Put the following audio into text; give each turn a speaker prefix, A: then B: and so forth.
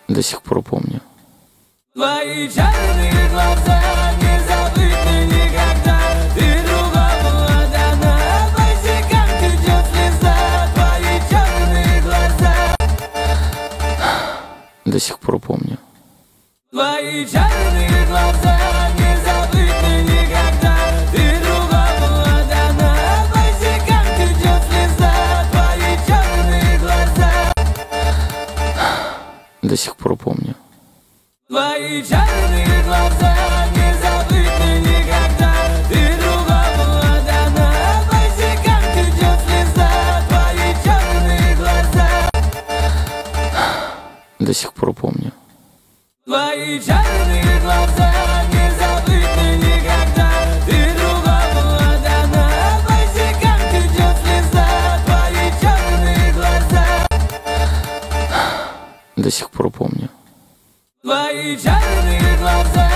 A: До сих пор помню.
B: Твои черные глаза не забыты никогда. Ты другому отдана, по щекам течет слеза. Твои черные глаза.
A: До сих пор помню.
B: Твои черные глаза не забыты никогда. Ты другому отдана, по щекам течет слеза. Твои черные глаза.
A: До сих пор помню.
B: Твои черные глаза не забыты никогда. Ты другому отдана, по щекам течет слеза. Твои черные глаза.
A: До сих пор помню.
B: Твои черные глаза не забыты никогда. Ты другому отдана, по щекам течет слеза. Твои черные глаза.
A: До сих пор помню.
B: Твои черные глаза.